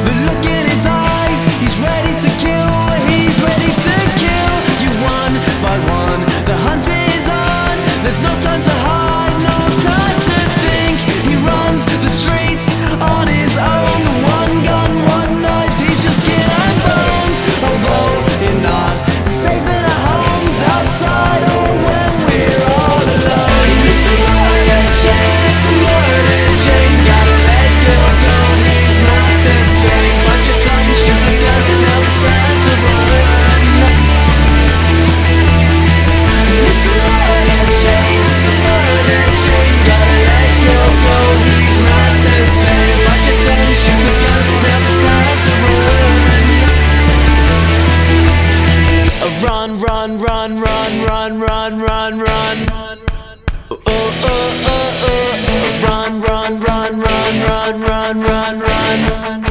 The look in his eyes, he's ready to kill. He's ready to kill you one by one. The hunt is on, there's no time to hide, no time to think. He runs the streets on his own. One gun, one knife, he's just skin and bones. Although you're not safe in our homes, outside or when we're all alone. It's a murder chain, it's a murder chain. Gotta let go, go, he's not the same. Watch your tongue, shoot the gun, now it's time to run. It's a murder chain, it's a murder chain. Gotta let go, go, he's not the same. Watch your tongue, shoot the gun, now it's time to run. Run, run, run, run, run, run, run, run. Run, run, run, run, run, run, run, run, run.